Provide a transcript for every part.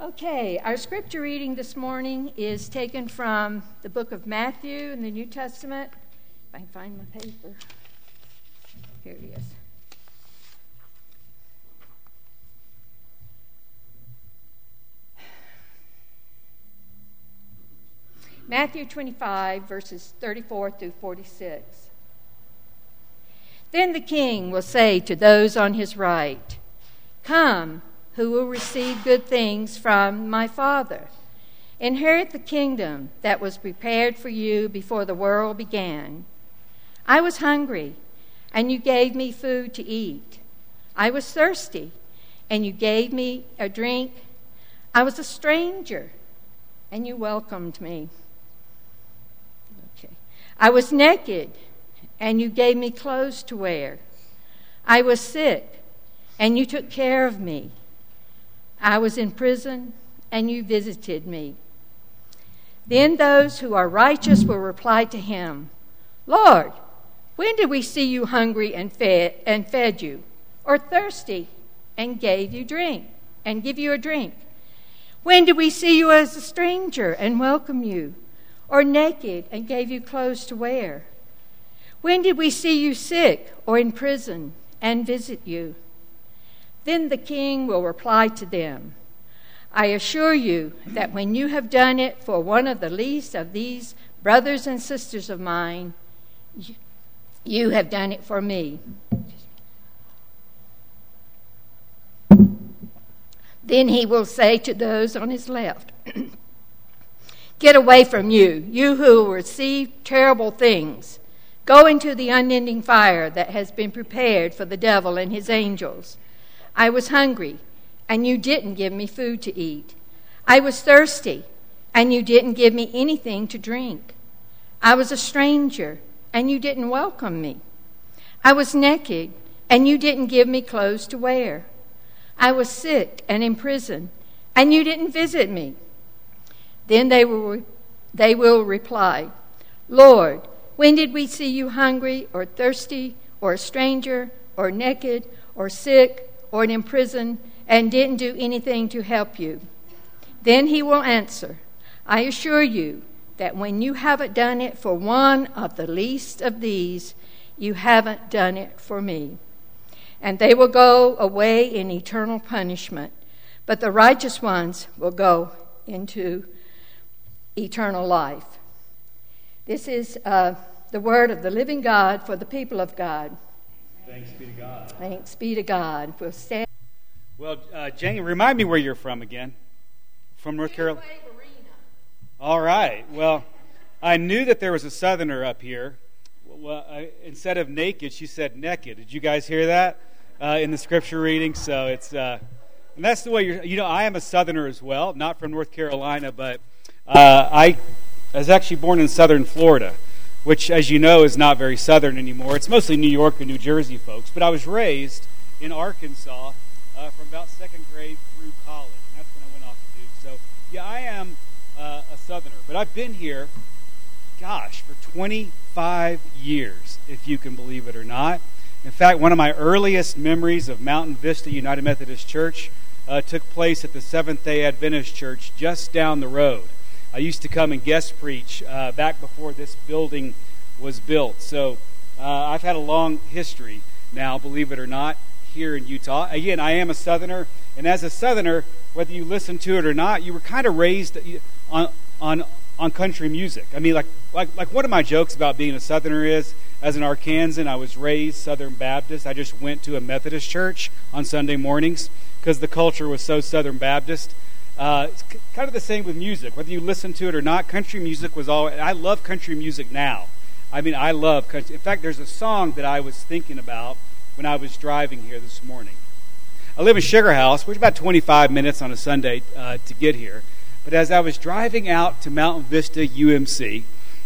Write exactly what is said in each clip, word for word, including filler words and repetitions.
Okay, our scripture reading this morning is taken from the book of Matthew in the New Testament. If I can find my paper. Here it is. Matthew twenty-five, verses thirty-four through forty-six. Then the king will say to those on his right, "Come, who will receive good things from my Father. Inherit the kingdom that was prepared for you before the world began. I was hungry, and you gave me food to eat. I was thirsty, and you gave me a drink. I was a stranger, and you welcomed me. Okay. I was naked, and you gave me clothes to wear. I was sick, and you took care of me. I was in prison, and you visited me." Then those who are righteous will reply to him, "Lord, when did we see you hungry and fed and fed you, or thirsty and gave you drink and give you a drink? When did we see you as a stranger and welcome you, or naked and gave you clothes to wear? When did we see you sick or in prison and visit you?" Then the king will reply to them, "I assure you that when you have done it for one of the least of these brothers and sisters of mine, you, you have done it for me." Then he will say to those on his left, "Get away from you, you who receive terrible things. Go into the unending fire that has been prepared for the devil and his angels. I was hungry, and you didn't give me food to eat. I was thirsty, and you didn't give me anything to drink. I was a stranger, and you didn't welcome me. I was naked, and you didn't give me clothes to wear. I was sick and in prison, and you didn't visit me." Then they will, they will reply, "Lord, when did we see you hungry or thirsty or a stranger or naked or sick or in prison and didn't do anything to help you?" Then he will answer, "I assure you that when you haven't done it for one of the least of these, you haven't done it for me." And they will go away in eternal punishment, but the righteous ones will go into eternal life. This is uh, the word of the living God for the people of God. Thanks be to God. Thanks be to God. We'll stand. Well, uh, Jane, remind me where you're from again. From North Carolina? All right. Well, I knew that there was a southerner up here. Well, I, instead of naked, she said naked. Did you guys hear that uh, in the scripture reading? So it's, uh, and that's the way you're, you know, I am a southerner as well, not from North Carolina, but uh, I was actually born in southern Florida, which, as you know, is not very southern anymore. It's mostly New York and New Jersey folks. But I was raised in Arkansas uh, from about second grade through college. And that's when I went off to Duke. So, yeah, I am uh, a southerner. But I've been here, gosh, for twenty-five years, if you can believe it or not. In fact, one of my earliest memories of Mountain Vista United Methodist Church uh, took place at the Seventh-day Adventist Church just down the road. I used to come and guest preach uh, back before this building was built. So uh, I've had a long history now, believe it or not, here in Utah. Again, I am a southerner, and as a southerner, whether you listen to it or not, you were kind of raised on on on country music. I mean, like like like one of my jokes about being a southerner is, as an Arkansan, I was raised Southern Baptist. I just went to a Methodist church on Sunday mornings because the culture was so Southern Baptist. Uh, it's kind of the same with music. Whether you listen to it or not, country music was all... I love country music now. I mean, I love country. In fact, there's a song that I was thinking about when I was driving here this morning. I live in Sugar House, which is about twenty-five minutes on a Sunday uh, to get here. But as I was driving out to Mountain Vista U M C,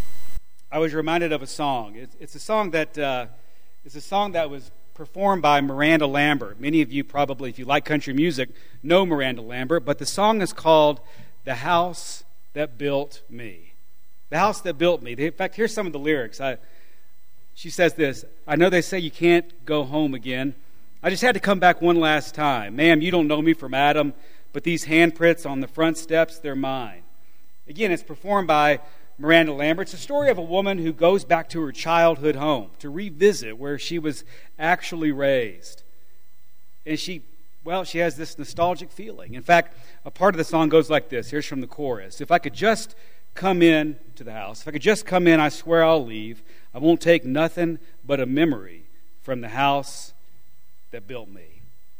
I was reminded of a song. It's, it's a song that uh, it's a song that was performed by Miranda Lambert. Many of you probably, if you like country music, know Miranda Lambert, but the song is called "The House That Built Me." The House That Built Me. In fact, here's some of the lyrics. I, she says this, "I know they say you can't go home again. I just had to come back one last time. Ma'am, you don't know me from Adam, but these handprints on the front steps, they're mine. Again, it's performed by Miranda Lambert. It's a story of a woman who goes back to her childhood home to revisit where she was actually raised. And she, well, she has this nostalgic feeling. In fact, a part of the song goes like this. Here's from the chorus. If I could just come in to the house, if I could just come in, I swear I'll leave. I won't take nothing but a memory from the house that built me.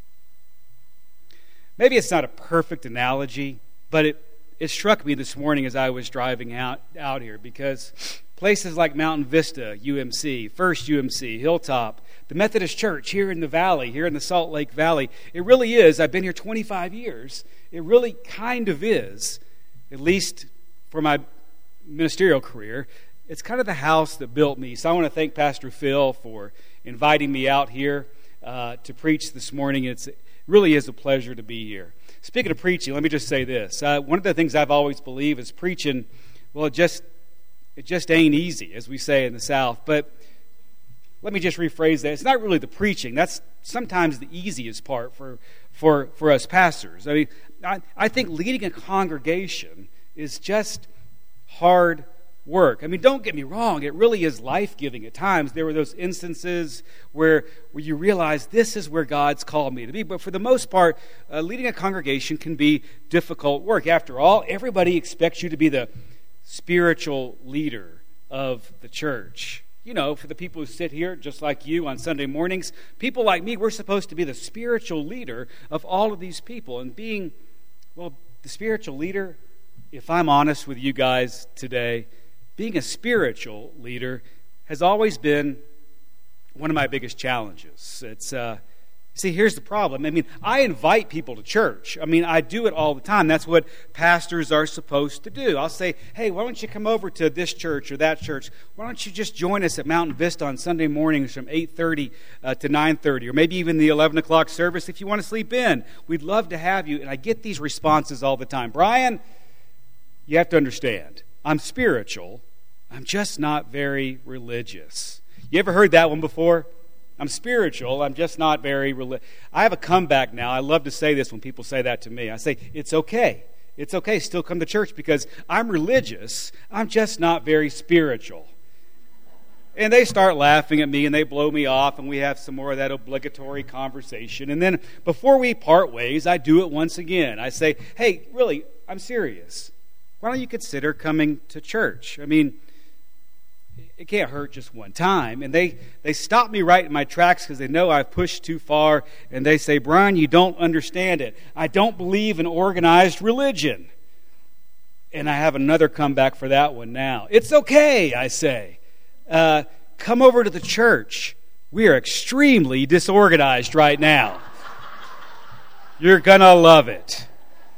Maybe it's not a perfect analogy, but it It struck me this morning as I was driving out, out here because places like Mountain Vista, U M C, First U M C, Hilltop, the Methodist Church here in the valley, here in the Salt Lake Valley, it really is, I've been here twenty-five years, it really kind of is, at least for my ministerial career, it's kind of the house that built me. So I want to thank Pastor Phil for inviting me out here uh, to preach this morning. It's, it really is a pleasure to be here. Speaking of preaching, let me just say this. Uh, one of the things I've always believed is preaching, well, it just it just ain't easy, as we say in the South. But let me just rephrase that. It's not really the preaching. That's sometimes the easiest part for for, for us pastors. I mean, I, I think leading a congregation is just hard work. I mean, don't get me wrong, it really is life-giving at times. There were those instances where, where you realize this is where God's called me to be. But for the most part, uh, leading a congregation can be difficult work. After all, everybody expects you to be the spiritual leader of the church. You know, for the people who sit here, just like you, on Sunday mornings, people like me, we're supposed to be the spiritual leader of all of these people. And being, well, the spiritual leader, if I'm honest with you guys today, being a spiritual leader has always been one of my biggest challenges. It's uh, see, here's the problem. I mean, I invite people to church. I mean, I do it all the time. That's what pastors are supposed to do. I'll say, hey, why don't you come over to this church or that church? Why don't you just join us at Mountain Vista on Sunday mornings from eight thirty uh, to nine thirty, or maybe even the eleven o'clock service if you want to sleep in. We'd love to have you. And I get these responses all the time. Brian, you have to understand, I'm spiritual. I'm just not very religious. You ever heard that one before? I'm spiritual. I'm just not very religious. I have a comeback now. I love to say this when people say that to me. I say, it's okay. It's okay. Still come to church because I'm religious. I'm just not very spiritual. And they start laughing at me and they blow me off and we have some more of that obligatory conversation. And then before we part ways, I do it once again. I say, hey, really, I'm serious. Why don't you consider coming to church? I mean, it can't hurt just one time. And they, they stop me right in my tracks because they know I've pushed too far. And they say, Brian, you don't understand it. I don't believe in organized religion. And I have another comeback for that one now. It's okay, I say. Uh, come over to the church. We are extremely disorganized right now. You're going to love it.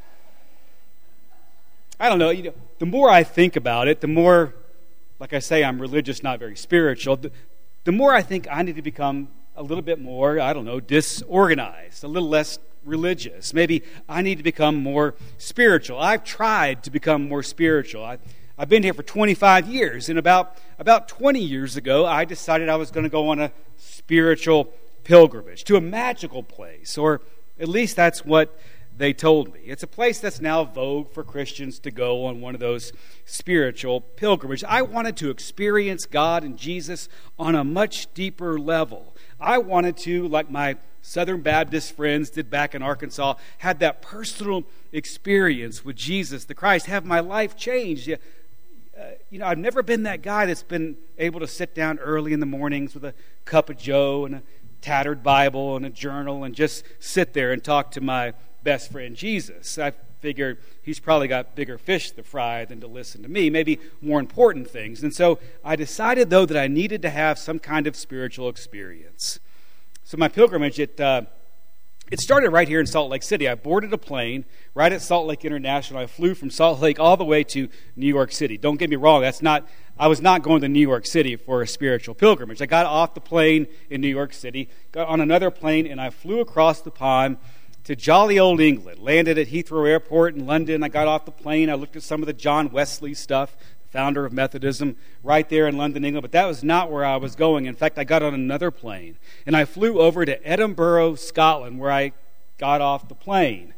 I don't know. You know, the more I think about it, the more, like I say, I'm religious, not very spiritual. The, the more I think I need to become a little bit more, I don't know, disorganized, a little less religious. Maybe I need to become more spiritual. I've tried to become more spiritual. I, I've been here for twenty-five years, and about, about twenty years ago, I decided I was going to go on a spiritual pilgrimage to a magical place, or at least that's what they told me. It's a place that's now vogue for Christians to go on one of those spiritual pilgrimages. I wanted to experience God and Jesus on a much deeper level. I wanted to, like my Southern Baptist friends did back in Arkansas, have that personal experience with Jesus the Christ, have my life changed. Uh, you know, I've never been that guy that's been able to sit down early in the mornings with a cup of joe and a tattered Bible and a journal and just sit there and talk to my best friend Jesus. I figured he's probably got bigger fish to fry than to listen to me, maybe more important things. And so I decided, though, that I needed to have some kind of spiritual experience. So my pilgrimage, it uh, it started right here in Salt Lake City. I boarded a plane right at Salt Lake International. I flew from Salt Lake all the way to New York City. Don't get me wrong, that's not. I was not going to New York City for a spiritual pilgrimage. I got off the plane in New York City, got on another plane, and I flew across the pond to jolly old England. Landed at Heathrow Airport in London. I got off the plane. I looked at some of the John Wesley stuff, the founder of Methodism, right there in London, England. But that was not where I was going. In fact, I got on another plane. And I flew over to Edinburgh, Scotland, where I got off the plane.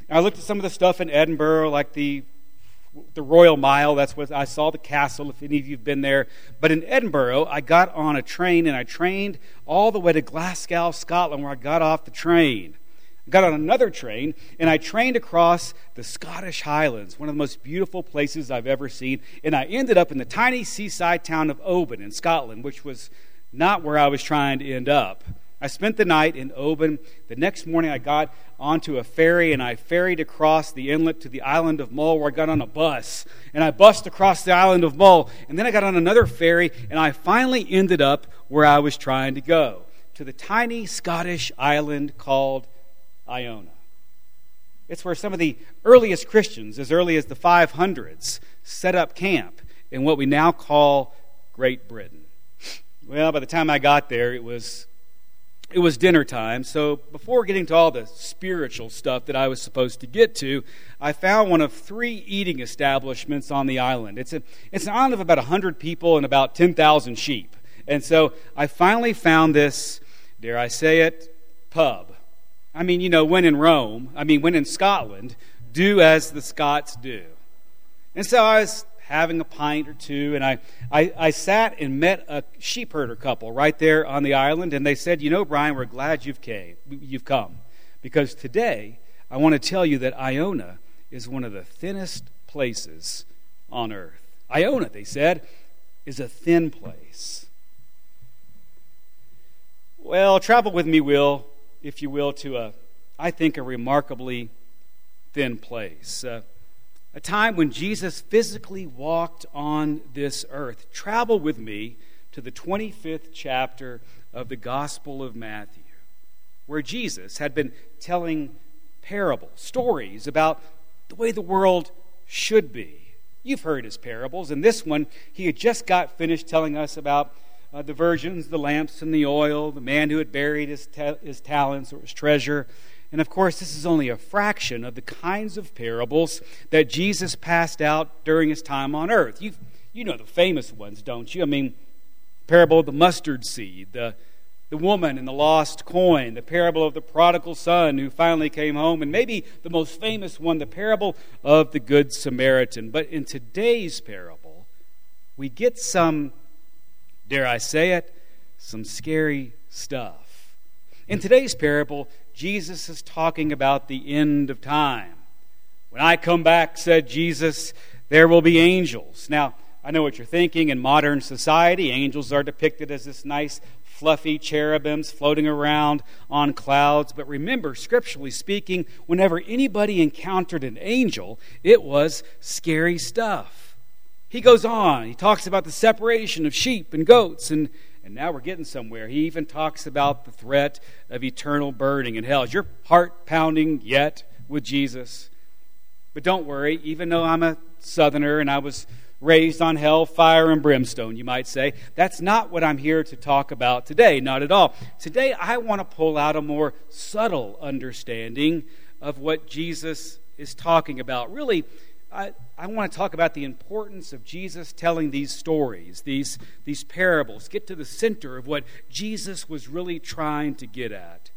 I looked at some of the stuff in Edinburgh, like the the Royal Mile. That's what I saw, the castle, if any of you have been there. But in Edinburgh, I got on a train and I trained all the way to Glasgow, Scotland, where I got off the train. I got on another train and I trained across the Scottish Highlands, one of the most beautiful places I've ever seen. And I ended up in the tiny seaside town of Oban in Scotland, which was not where I was trying to end up. I spent the night in Oban. The next morning I got onto a ferry and I ferried across the inlet to the island of Mull, where I got on a bus. And I bussed across the island of Mull. And then I got on another ferry and I finally ended up where I was trying to go, to the tiny Scottish island called Iona. It's where some of the earliest Christians, as early as the five hundreds, set up camp in what we now call Great Britain. Well, by the time I got there, it was It was dinner time, so before getting to all the spiritual stuff that I was supposed to get to, I found one of three eating establishments on the island. It's, a, it's an island of about one hundred people and about ten thousand sheep. And so I finally found this, dare I say it, pub. I mean, you know, when in Rome, I mean, when in Scotland, do as the Scots do. And so I was having a pint or two, and I, I, I sat and met a sheep herder couple right there on the island, and they said, you know, Brian, we're glad you've came, you've come, because today I want to tell you that Iona is one of the thinnest places on earth. Iona, they said, is a thin place. Well, travel with me, will, if you will, to a, I think, a remarkably thin place. Uh, A time when Jesus physically walked on this earth. Travel with me to the twenty-fifth chapter of the Gospel of Matthew, where Jesus had been telling parables, stories about the way the world should be. You've heard his parables. In this one, he had just got finished telling us about uh, the virgins, the lamps, and the oil, the man who had buried his, ta- his talents or his treasure. And of course, this is only a fraction of the kinds of parables that Jesus passed out during his time on earth. You you know the famous ones, don't you? I mean, parable of the mustard seed, the, the woman and the lost coin, the parable of the prodigal son who finally came home, and maybe the most famous one, the parable of the Good Samaritan. But in today's parable, we get some, dare I say it, some scary stuff. In today's parable, Jesus is talking about the end of time. When I come back, said Jesus, there will be angels. Now, I know what you're thinking. In modern society, angels are depicted as this nice, fluffy cherubims floating around on clouds. But remember, scripturally speaking, whenever anybody encountered an angel, it was scary stuff. He goes on. He talks about the separation of sheep and goats, and And now we're getting somewhere. He even talks about the threat of eternal burning in hell. Is your heart pounding yet with Jesus? But don't worry, even though I'm a southerner and I was raised on hell, fire, and brimstone, you might say, that's not what I'm here to talk about today. Not at all. Today I want to pull out a more subtle understanding of what Jesus is talking about. Really, I, I want to talk about the importance of Jesus telling these stories, these, these parables, get to the center of what Jesus was really trying to get at.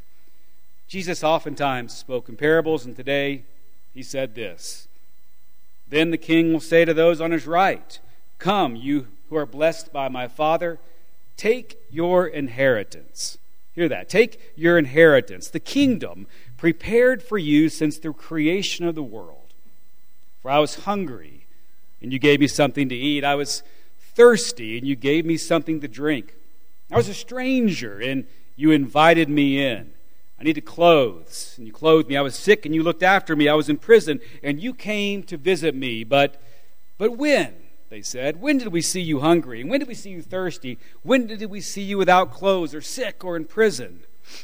Jesus oftentimes spoke in parables, and today he said this: Then the king will say to those on his right, Come, you who are blessed by my Father, take your inheritance. Hear that. Take your inheritance, the kingdom prepared for you since the creation of the world. For I was hungry, and you gave me something to eat. I was thirsty, and you gave me something to drink. I was a stranger, and you invited me in. I needed clothes, and you clothed me. I was sick, and you looked after me. I was in prison, and you came to visit me. But, but when, they said, when did we see you hungry? And when did we see you thirsty? When did we see you without clothes, or sick, or in prison?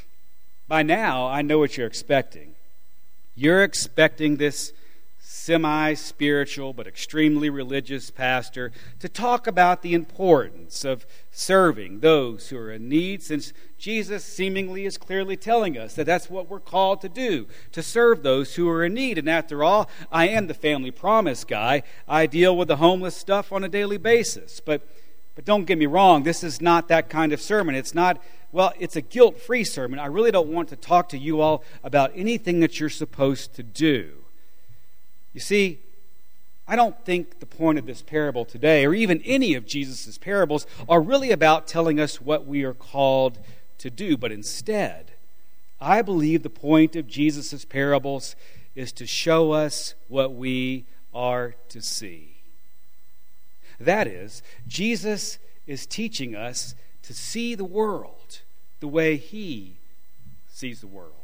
By now, I know what you're expecting. You're expecting this semi-spiritual but extremely religious pastor to talk about the importance of serving those who are in need, since Jesus seemingly is clearly telling us that that's what we're called to do, to serve those who are in need. And after all, I am the Family Promise guy. I deal with the homeless stuff on a daily basis. But But don't get me wrong, this is not that kind of sermon. It's not, well, it's a guilt-free sermon. I really don't want to talk to you all about anything that you're supposed to do. You see, I don't think the point of this parable today, or even any of Jesus' parables, are really about telling us what we are called to do. But instead, I believe the point of Jesus' parables is to show us what we are to see. That is, Jesus is teaching us to see the world the way He sees the world.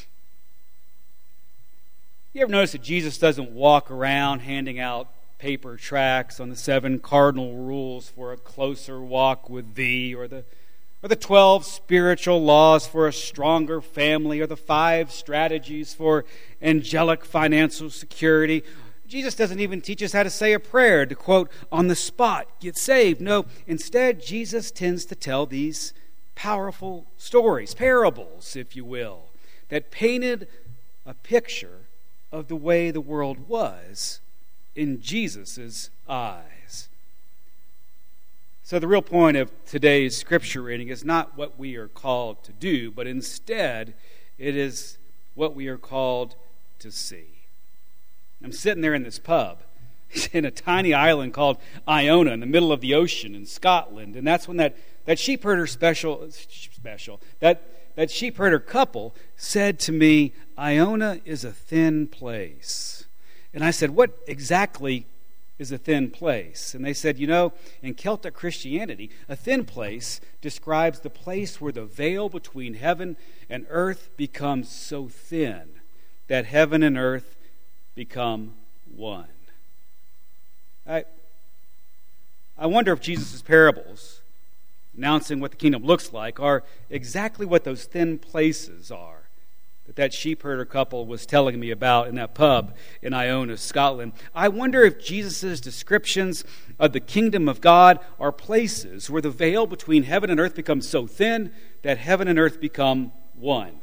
You ever notice that Jesus doesn't walk around handing out paper tracts on the seven cardinal rules for a closer walk with Thee, or the or the twelve spiritual laws for a stronger family, or the five strategies for angelic financial security? Jesus doesn't even teach us how to say a prayer, to quote, on the spot, get saved. No, instead, Jesus tends to tell these powerful stories, parables, if you will, that painted a picture of the way the world was in Jesus' eyes. So the real point of today's scripture reading is not what we are called to do, but instead it is what we are called to see. I'm sitting there in this pub in a tiny island called Iona in the middle of the ocean in Scotland, and that's when that, that sheep herder special, special that, that sheep herder couple said to me, Iona is a thin place. And I said, what exactly is a thin place? And they said, you know, in Celtic Christianity, a thin place describes the place where the veil between heaven and earth becomes so thin that heaven and earth become one. I, I wonder if Jesus' parables, announcing what the kingdom looks like, are exactly what those thin places are that that sheep herder couple was telling me about in that pub in Iona, Scotland. I wonder if Jesus' descriptions of the kingdom of God are places where the veil between heaven and earth becomes so thin that heaven and earth become one.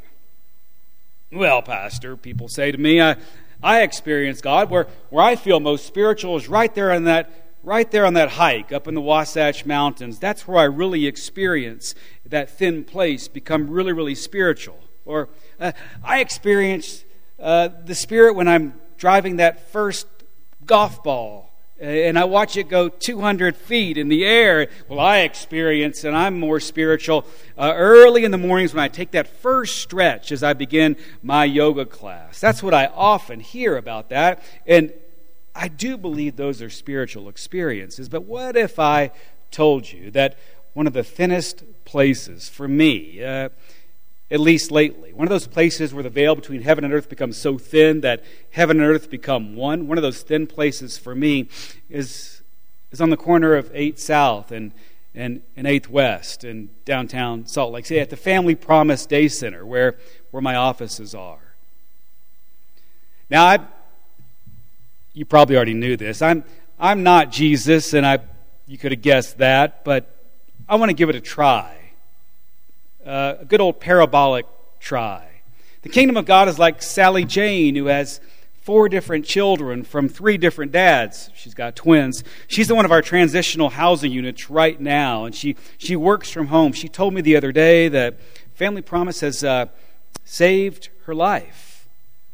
Well, Pastor, people say to me, I I experience God where, where I feel most spiritual is right there on that right there on that hike up in the Wasatch Mountains. That's where I really experience that thin place become really, really spiritual. Or uh, I experience uh, the Spirit when I'm driving that first golf ball and I watch it go two hundred feet in the air. Well, I experience, and I'm more spiritual, uh, early in the mornings when I take that first stretch as I begin my yoga class. That's what I often hear about that. And I do believe those are spiritual experiences. But what if I told you that one of the thinnest places for me, uh, at least lately, one of those places where the veil between heaven and earth becomes so thin that heaven and earth become one, one of those thin places for me is is on the corner of eighth South and, and, and eighth West in downtown Salt Lake City at the Family Promise Day Center where, where my offices are. Now, I, you probably already knew this. I'm I'm not Jesus, and I you could have guessed that, but I want to give it a try. Uh, a good old parabolic try. The kingdom of God is like Sally Jane, who has four different children from three different dads. She's got twins. She's in one of our transitional housing units right now, and she, she works from home. She told me the other day that Family Promise has uh, saved her life.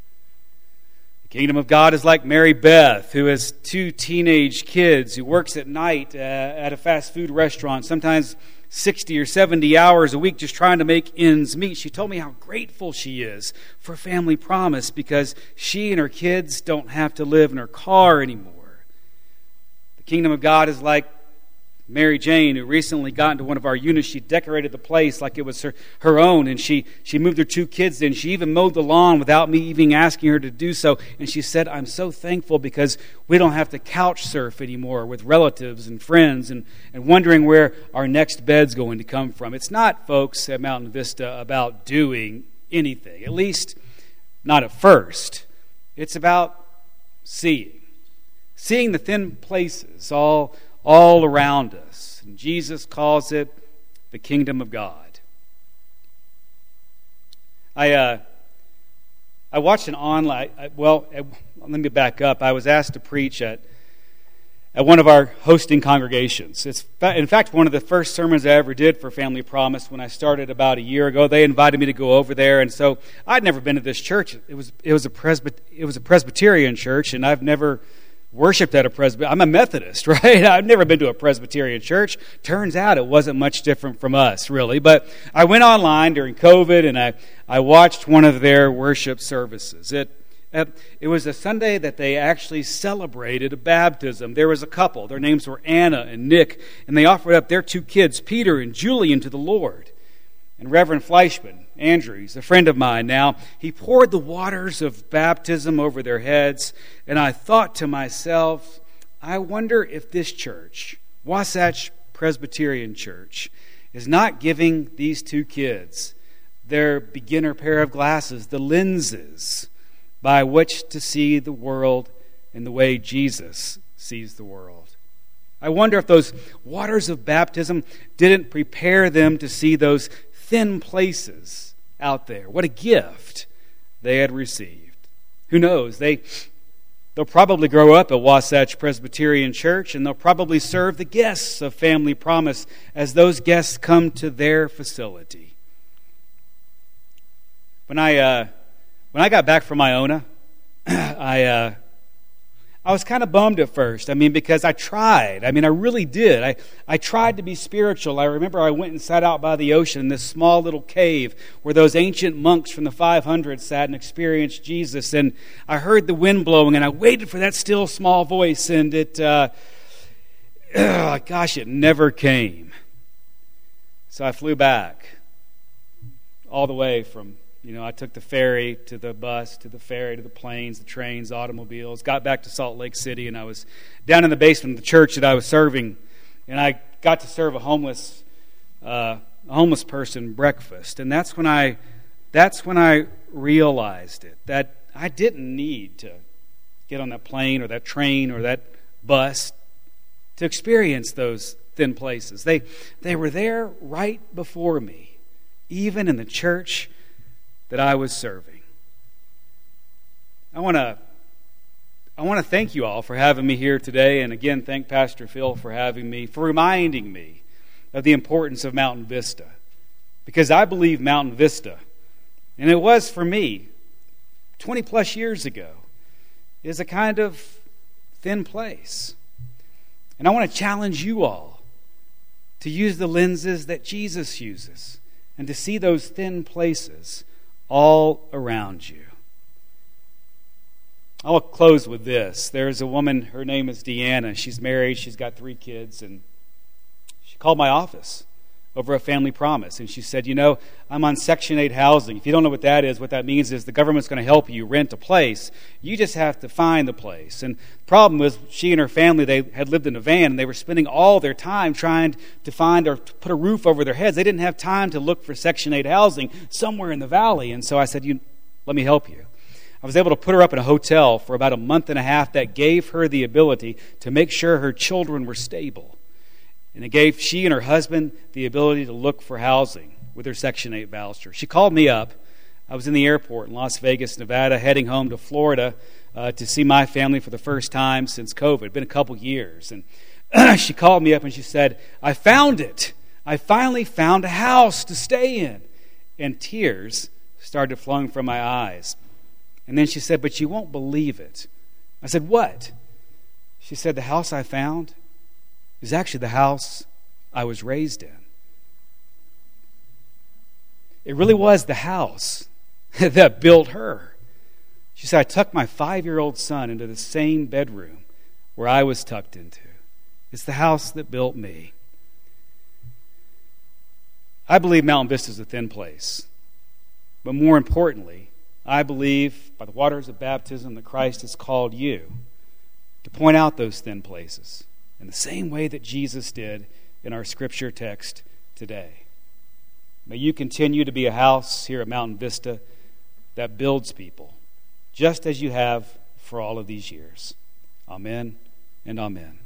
The kingdom of God is like Mary Beth, who has two teenage kids, who works at night uh, at a fast food restaurant, sometimes sixty or seventy hours a week just trying to make ends meet. She told me how grateful she is for Family Promise because she and her kids don't have to live in her car anymore. The kingdom of God is like Mary Jane, who recently got into one of our units. She decorated the place like it was her, her own, and she, she moved her two kids in. She even mowed the lawn without me even asking her to do so. And she said, I'm so thankful because we don't have to couch surf anymore with relatives and friends and, and wondering where our next bed's going to come from. It's not, folks, at Mountain Vista about doing anything, at least not at first. It's about seeing. Seeing the thin places all all around us. And Jesus calls it the kingdom of God. I uh, I watched an online, I, well, let me back up. I was asked to preach at at one of our hosting congregations. It's in fact one of the first sermons I ever did for Family Promise when I started about a year ago. They invited me to go over there, and so I'd never been to this church. It was it was a Presbyt- it was a Presbyterian church, and I've never worshipped at a Presbyterian. I'm a Methodist, right? I've never been to a Presbyterian church. Turns out it wasn't much different from us, really. But I went online during COVID, and I, I watched one of their worship services. It It was a Sunday that they actually celebrated a baptism. There was a couple. Their names were Anna and Nick, and they offered up their two kids, Peter and Julian, to the Lord. And Reverend Fleischman, Andrew, he's a friend of mine now, he poured the waters of baptism over their heads, and I thought to myself, I wonder if this church, Wasatch Presbyterian Church, is not giving these two kids their beginner pair of glasses, the lenses by which to see the world in the way Jesus sees the world. I wonder if those waters of baptism didn't prepare them to see those thin places out there. What a gift they had received. Who knows? They, they'll probably grow up at Wasatch Presbyterian Church, and they'll probably serve the guests of Family Promise as those guests come to their facility. When I... Uh, When I got back from Iona, I uh, I was kind of bummed at first. I mean, because I tried. I mean, I really did. I, I tried to be spiritual. I remember I went and sat out by the ocean in this small little cave where those ancient monks from the five hundreds sat and experienced Jesus. And I heard the wind blowing, and I waited for that still small voice, and it, uh, oh, gosh, it never came. So I flew back all the way from... You know, I took the ferry to the bus, to the ferry, to the planes, the trains, automobiles, got back to Salt Lake City, and I was down in the basement of the church that I was serving, and I got to serve a homeless uh, a homeless person breakfast. And that's when I that's when I realized it, that I didn't need to get on that plane or that train or that bus to experience those thin places. They they were there right before me, even in the church that I was serving. I want to I want to thank you all for having me here today, and again thank Pastor Phil for having me, for reminding me of the importance of Mountain Vista. Because I believe Mountain Vista, and it was for me twenty plus years ago, is a kind of thin place. And I want to challenge you all to use the lenses that Jesus uses and to see those thin places all around you. I'll close with this. There's a woman, her name is Deanna. She's married, she's got three kids, and she called my office over a Family Promise, and she said, you know, I'm on Section eight housing. If you don't know what that is, what that means is the government's going to help you rent a place. You just have to find the place. And the problem was she and her family, they had lived in a van, and they were spending all their time trying to find or to put a roof over their heads. They didn't have time to look for Section eight housing somewhere in the valley. And so I said, you, let me help you. I was able to put her up in a hotel for about a month and a half that gave her the ability to make sure her children were stable. And it gave she and her husband the ability to look for housing with her Section eight voucher. She called me up. I was in the airport in Las Vegas, Nevada, heading home to Florida uh, to see my family for the first time since COVID. It had been a couple years. And she called me up and she said, I found it. I finally found a house to stay in. And tears started flowing from my eyes. And then she said, but you won't believe it. I said, what? She said, the house I found is actually the house I was raised in. It really was the house that built her. She said, I tucked my five-year-old son into the same bedroom where I was tucked into. It's the house that built me. I believe Mountain Vista is a thin place. But more importantly, I believe by the waters of baptism that Christ has called you to point out those thin places in the same way that Jesus did in our scripture text today. May you continue to be a house here at Mountain Vista that builds people, just as you have for all of these years. Amen and amen.